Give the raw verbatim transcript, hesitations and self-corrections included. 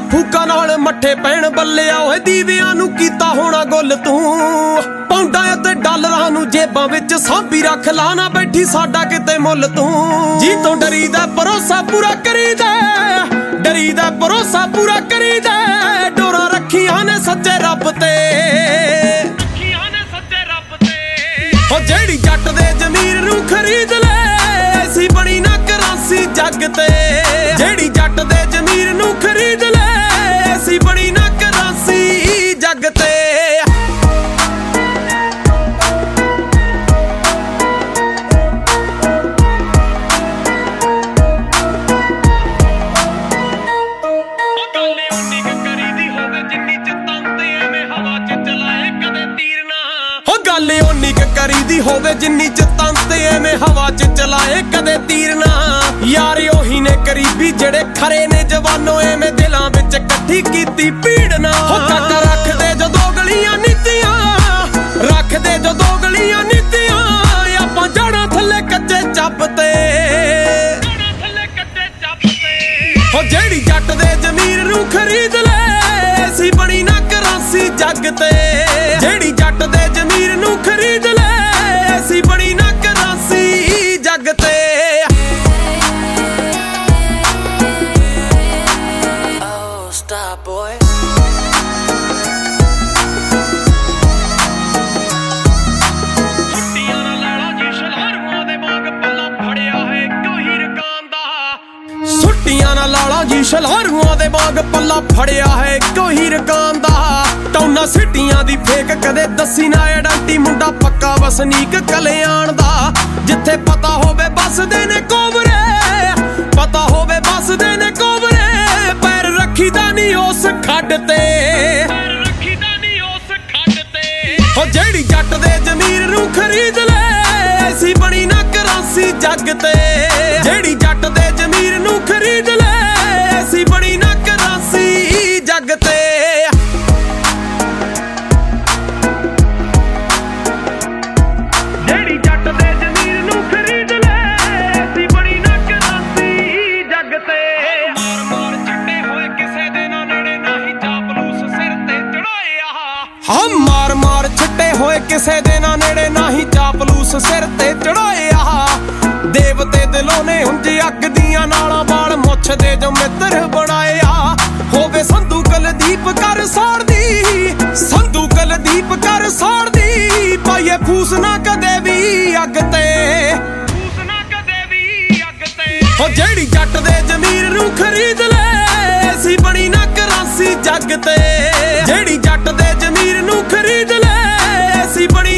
ਫੂਕਾਂ ਨਾਲ ਮੱਠੇ ਪੈਣ ਬੱਲਿਆ ਓਏ ਦੀਵਿਆਂ ਨੂੰ ਕੀਤਾ ਹੋਣਾ ਗੁੱਲ ਤੂੰ ਪੌਂਡਾਂ ਅਤੇ ਡਾਲਰਾਂ ਨੂੰ ਜੇਬਾਂ ਵਿੱਚ ਸਾਂਭੀ ਰੱਖ ਲਾ ਨਾ ਬੈਠੀ ਸਾਡਾ ਕਿਤੇ ਮੁੱਲ ਤੂੰ ਜੀ ਤੋਂ ਡਰੀਦਾ ਭਰੋਸਾ ਪੂਰਾ ਕਰੀਦਾ ਡਰੀਦਾ ਭਰੋਸਾ ਪੂਰਾ ਕਰੀਦਾ ਡੋਰਾਂ ਰੱਖੀਆਂ ਨੇ ਸੱਚੇ ਰੱਬ ਤੇ ਰੱਖੀਆਂ ਨੇ ਸੱਚੇ ਰੱਬ ਤੇ ਓ ਜਿਹੜੀ ਜੱਟ ਦੇ ਜ਼ਮੀਰ ਨੂੰ ਖਰੀਦ ਲੈ ਐਸੀ ਬਣੀ ਨਾ ਕਰਾਂਸੀ ਜੱਗ ਤੇ ਜਿਹੜੀ ਜੱਟ ਦੇ ਜ਼ਮੀਰ ਨੂੰ ਖਰੀਦ ਲੈ ਐਸੀ ਬਣੀ ਨਾ ਕਰਾਂਸੀ ਜੱਗ ਤੇ ਗੱਲ ਓਨੀ ਕ ਕਰੀਦੀ ਹੋਵੇ ਜਿੰਨੀ ਚ ਤਨ ਤੇ ਐਵੇਂ ਹਵਾ ਚ ਚਲਾਏ ਕਦੇ ਤੀਰ ਨਾ ਯਾਰ ਉਹੀ ਨੇ ਕਰੀਬੀ ਜਿਹੜੇ ਖਰੇ ਨੇ ਜਵਾਨੋ ਐਵੇਂ ਦਿਲਾਂ ਵਿੱਚ ਇਕੱਠੀ ਕੀਤੀ ਭੀੜ ਨਾ ਹੋ ਕਾਕਾ ਰੱਖਦੇ ਜਦੋਂ ਗਲੀਆਂ ਨੀਤੀਆਂ ਰੱਖਦੇ ਜਦੋਂ ਗਲੀਆਂ ਨੀਤੀਆਂ ਆਪਾਂ ਜੜਾਂ ਥੱਲੇ ਕੱਚੇ ਚੱਬ ਤੇ ਜੜਾਂ ਥੱਲੇ ਕੱਚੇ ਚੱਬ ਤੇ ਹੋ ਜਿਹੜੀ ਜੱਟ ਦੇ ਜ਼ਮੀਰ ਨੂੰ ਖਰੀਦ ਲੈ ਐਸੀ ਬਣੀ ਨਾ ਕਰਾਂਸੀ ਜੱਗ ਤੇ ਜਿਹੜੀ ਜੱਟ ਦੇ ਜ਼ਮੀਰ ਨੂੰ ਖਰੀਦ ਲੈ ਐਸੀ ਬਣੀ ਨਾ ਕਰਾਂਸੀ ਜੱਗ ਤੇ Oh stop boy ਛੁੱਟੀਆਂ ਨਾਲ ਲਾਲਾ ਜੀ ਸ਼ਲਹਰੂਆਂ ਦੇ ਵਾਂਗ ਪੱਲਾ ਫੜਿਆ ਹੈ ਇੱਕੋ ਹੀ ਰਕਾਨ ਦਾ ਛੁੱਟੀਆਂ ਨਾਲ ਲਾਲਾ ਜੀ ਸ਼ਲਹਰੂਆਂ ਦੇ ਵਾਂਗ ਪੱਲਾ ਫੜਿਆ ਹੈ ਇੱਕੋ ਹੀ ਰਕਾਨ ਦਾ ਟੌਨਾ ਸਿੱਟੀਆਂ ਦੀ ਫੇਕ ਕਦੇ ਦੱਸੀ ਨਾ ਐਡੰਟੀ ਮੁੰਡਾ ਪੱਕਾ ਵਸਨੀਕ ਕਲਿਆਣ ਦਾ ਜਿੱਥੇ ਪਤਾ ਹੋਵੇ ਬਸਦੇ ਨੇ ਕੋਬਰੇ ਪਤਾ ਹੋਵੇ ਬਸਦੇ ਨੇ ਕੋਬਰੇ ਪੈਰ ਰੱਖੀਦਾ ਨਹੀਂ ਉਸ ਖੱਡ ਤੇ ਪੈਰ ਰੱਖੀਦਾ ਨਹੀਂ ਉਸ ਖੱਡ ਤੇ ਹੋ ਜਿਹੜੀ ਜੱਟ ਦੇ ਜ਼ਮੀਰ ਨੂੰ ਖਰੀਦ ਲੈ ਐਸੀ ਬਣੀ ਨਾ ਕਰਾਂਸੀ ਜੱਗ ਤੇ ਜਿਹੜੀ ਜੱਟ ਦੇ ਜ਼ਮੀਰ ਨੂੰ ਖਰੀਦ ਲੈ ਐਸੀ ਬਣੀ ਨਾ ਕਰਾਂਸੀ ਜੱਗ ਤੇ ਮਾਰ ਮਾਰ ਛੱਡੇ ਹੋਏ ਕਿਸੇ ਦੇ ਨਾ ਨੇੜੇ ਨਹੀਂ ਚਾਪਲੂਸ ਸਿਰ ਤੇ ਚੜਾਇਆ ਦੇਵਤੇ ਦਿਲੋਂ ਨੇ ਉਂਝ ਅੱਗ ਦੀਆਂ ਨਾਲਾਂ ਵਾਲ ਮੁੱਛ ਦੇ ਜੋ ਮਿੱਤਰ ਬਣਾਇਆ ਹੋਵੇ ਸੰਧੂ ਕੁਲਦੀਪ ਕਰ ਸਾੜਦੀ ਸੰਧੂ ਕੁਲਦੀਪ ਕਰ ਸਾੜਦੀ ਪਾਈਏ ਫੂਸ ਨਾ ਕਦੇ ਵੀ ਅੱਗ ਤੇ ਫੂਸ ਨਾ ਕਦੇ ਵੀ ਅੱਗ ਤੇ ਹੋ ਜਿਹੜੀ ਜੱਟ ਦੇ ਜ਼ਮੀਰ ਨੂੰ ਖਰੀਦ ਲੈ ਐਸੀ ਬਣੀ ਨਾ ਕਰਾਂਸੀ ਜੱਗ ਤੇ ਜਿਹੜੀ ਜੱਟ ਦੇ ਜ਼ਮੀਰ ਨੂੰ ਖਰੀਦ ਲੈ ਐਸੀ ਬਣੀ